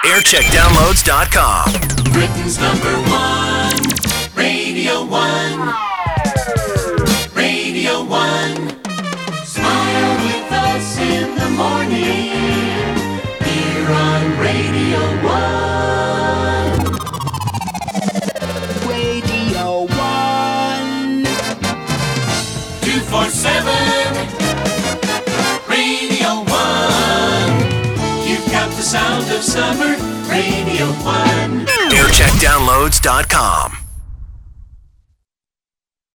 Aircheckdownloads.com. Britain's #1, Radio 1. Radio 1. Smile with us in the morning. Here on Radio 1. Radio 1. 247. Radio 1. You've got the sound of summer. Radio 1. Aircheckdownloads.com.